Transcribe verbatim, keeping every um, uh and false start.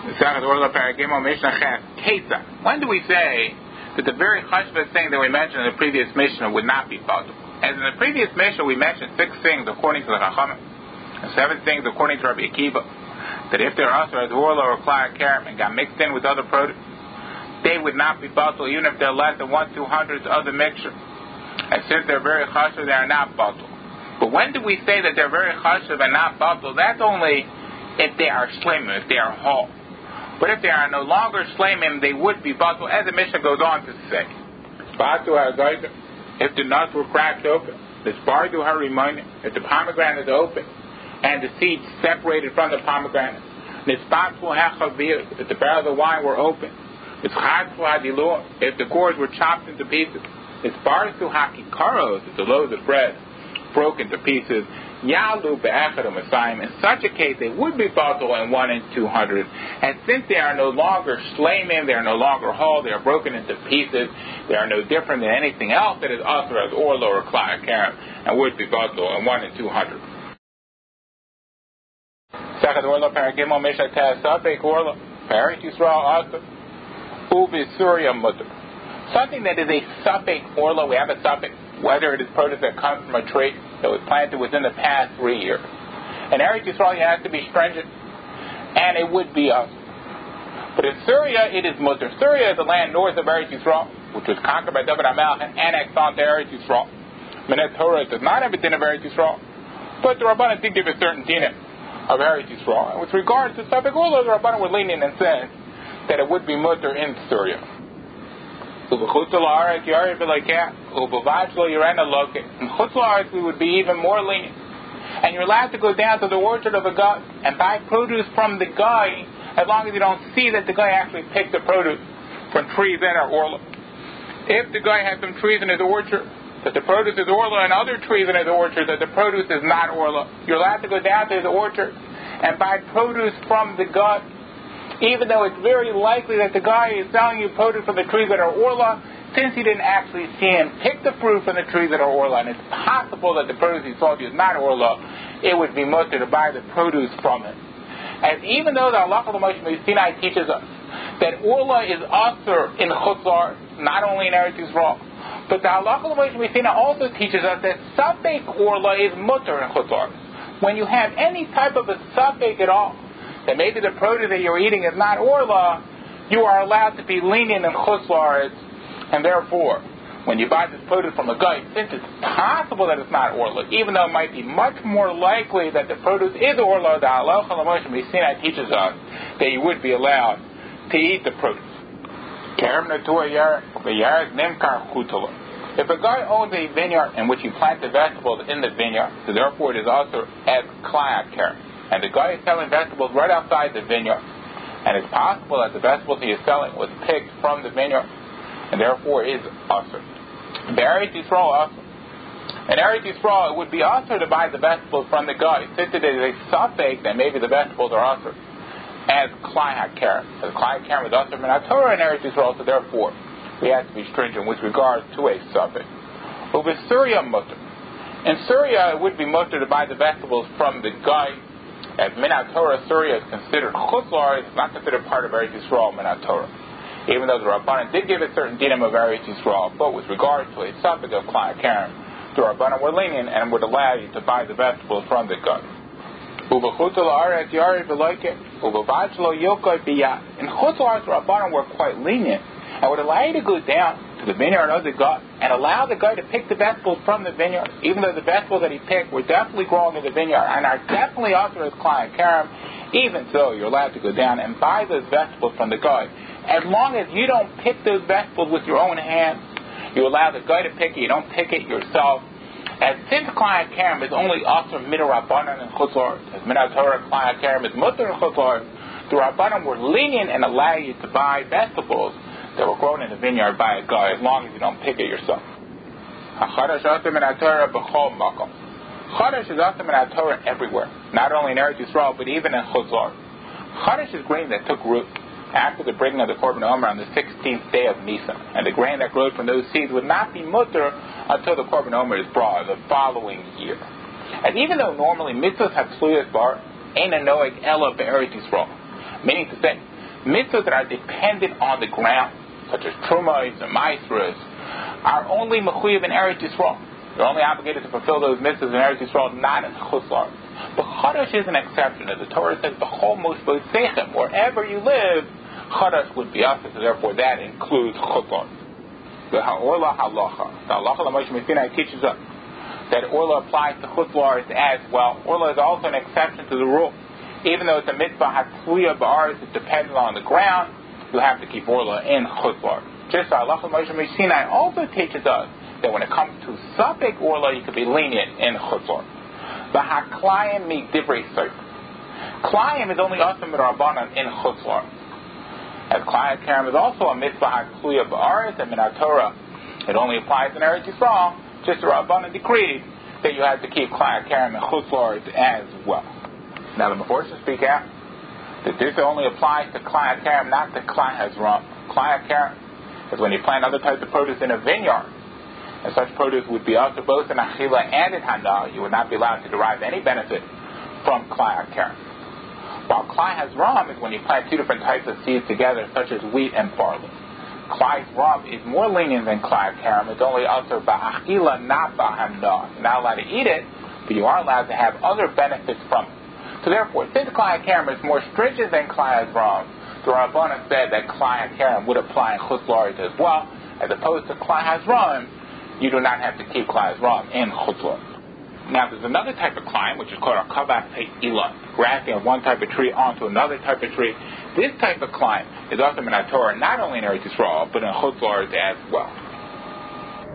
When do we say that the very chashva thing that we mentioned in the previous Mishnah would not be batul? As in the previous Mishnah we mentioned six things according to the Chachamim, and seven things according to Rabbi Akiva, that if they're also as orla or klai karam and got mixed in with other produce, they would not be batul even if they're less than one two hundredths of the mixture. And since they're very chashuv, they are not batul. But when do we say that they're very chashuv and not batul? That's only if they are shlemim, if they are whole. But if they are no longer shlemim, they would be batul, as the Mishnah goes on to say. If the nuts were cracked open, the spardu harimoni, if the pomegranate is open, and the seeds separated from the pomegranate, if the barrels of wine were open, if the gourds were chopped into pieces, if the loaves of bread broke into pieces, yalu be'echad u'masayim. In such a case, they would be batul in one and two hundred. And since they are no longer shleimim, they are no longer whole, they are broken into pieces, they are no different than anything else that is usher as orlo or klai karam, and would be batul in one and two hundred. Second orlo paragimel mishat safek orlo parak Yisrael also ubi surya mutter. Something that is a safek orlo, we have a safek, whether it is produce that comes from a tree that was planted within the past three years. In Eretz Yisrael, you have to be stringent, and it would be us. But in Syria, it is mutter. Syria is the land north of Eretz Yisrael, which was conquered by David HaMelech and annexed onto Eretz Yisrael. Minet Torah does not have a din of Eretz Yisrael, but the Rabbanan did give a certain din of Eretz Yisrael. And with regard to Safek Orlo, the Rabbanan were lenient and said that it would be mutter in Syria. In Chutz La'aretz we would be even more lenient. And you're allowed to go down to the orchard of a guy and buy produce from the guy as long as you don't see that the guy actually picked the produce from trees that are orla. If the guy has some trees in his orchard that the produce is orla and other trees in his orchard that the produce is not orla, you're allowed to go down to his orchard and buy produce from the guy, even though it's very likely that the guy is selling you produce from the trees that are orla, since you didn't actually see him pick the fruit from the trees that are orla, and it's possible that the produce he sold you is not orla, it would be mutter to buy the produce from him. As even though the Halacha L'Moshe Sinai teaches us that orla is usher in Chutz La'aretz, not only in Eretz Yisrael, but the Halacha L'Moshe Sinai also teaches us that safek orla is mutter in Chutz La'aretz. When you have any type of a safek at all, that maybe the produce that you're eating is not orla, you are allowed to be lenient in Chutz La'aretz, and therefore, when you buy this produce from a guy, since it's possible that it's not orla, even though it might be much more likely that the produce is orla, the Halacha L'Moshe Sinai teaches us that you would be allowed to eat the produce. If a guy owns a vineyard in which he planted vegetables in the vineyard, so therefore it is also as klai karam, and the guy is selling vegetables right outside the vineyard, and it's possible that the vegetables he is selling was picked from the vineyard, and therefore is usher. In Eretz Yisrael also. In Eretz Yisrael, it would be usher to buy the vegetables from the guy, since it is a safek that maybe the vegetables are usher, as klai karam. As klai karam is usher min Torah in Eretz Yisrael, so therefore we have to be stringent with regard to a safek. Over Syria mutter. In Syria, it would be mutter to buy the vegetables from the guy. As Minat Torah, Syria is considered Chutz La'aretz, it's not considered part of Eretz Yisrael, Minat Torah. Even though the Rabbanan did give a certain dinim of Eretz Yisrael, but with regard to a safek of klai karam, the Rabbanan were lenient and would allow you to buy the vegetables from the guy. In Chutz La'aretz, the Rabbanan were quite lenient and would allow you to go down to the vineyard of the guy and allow the guy to pick the vegetables from the vineyard, even though the vegetables that he picked were definitely grown in the vineyard and are definitely also as klai karam. Even so, you're allowed to go down and buy those vegetables from the guy. As long as you don't pick those vegetables with your own hands, you allow the guy to pick it, you don't pick it yourself. As since klai karam is only also midrabbanan and Chutz La'aretz, as minat Torah klai karam is mutter and Chutz La'aretz, the Rabbanan were lenient and allow you to buy vegetables that were grown in the vineyard by a guy, as long as you don't pick it yourself. Chadash is also minat Torah everywhere, not only in Eretz Yisrael, but even in Chutz La'aretz. Chadash is grain that took root after the bringing of the Korban Omer on the sixteenth day of Nisan, and the grain that grew from those seeds would not be mutter until the Korban Omer is brought the following year. And even though normally mitzvahs have tluyas bar, ain't a noeg ela be'eretz Yisrael, meaning to say mitzvahs that are dependent on the ground, such as trumos and maasros, are only mechuyev in Eretz Yisrael. You're only obligated to fulfill those mitzvahs in Eretz Yisrael, not in Chutz La'aretz. But Chodesh is an exception. As the Torah says, B'chol mosbos seichem, wherever you live, Chodesh would be us, so therefore that includes Chutz La'aretz. The Orla Halacha. The Halacha L'Moshe Sinai teaches us that Orla applies to Chutz La'aretz as well. Orla is also an exception to the rule. Even though it's a mitzvah Hatzuya Ba'aretz, it's dependent on the ground, you have to keep Orla in Chutz La'aretz. Just the Halacha L'Moshe Sinai also teaches us that when it comes to Sapek Orla, you can be lenient in Chutz La'aretz. The Haklayim mi divrei seif. Klayim is only Asam Rabbanan in Chutz La'aretz. As Klayim Karam is also a mitzvah Hakluya Ba'aretz and Minat Torah. It only applies in Eretz Yisrael. Just the Rabbanan decreed that you have to keep Klayim Karam and Chutz La'aretz as well. Now the Meforshim speak out that this only applies to Klayim Karam, not to Klayim Hazram. Klayim Karam is when you plant other types of produce in a vineyard. And such produce would be also both in Achila and in Hana. You would not be allowed to derive any benefit from Klayim Karam. While Klai Hazram is when you plant two different types of seeds together, such as wheat and barley. Klai Hazram is more lenient than Klai Karam. It's only also ba'achila, not ba'hamna. You're not allowed to eat it, but you are allowed to have other benefits from it. So therefore, since Klai Karam is more stringent than Klai Hazram, the Rabbanan said that Klai Karam would apply in Chutz La'aretz as well, as opposed to Klai Hazram, you do not have to keep Klai Hazram in Chutz La'aretz. Now, there's another type of climb, which is called a kavas ilan, grafting of one type of tree onto another type of tree. This type of climb is also in Torah, not only in Eretz Yisrael, but in Chutz La'aretz as well.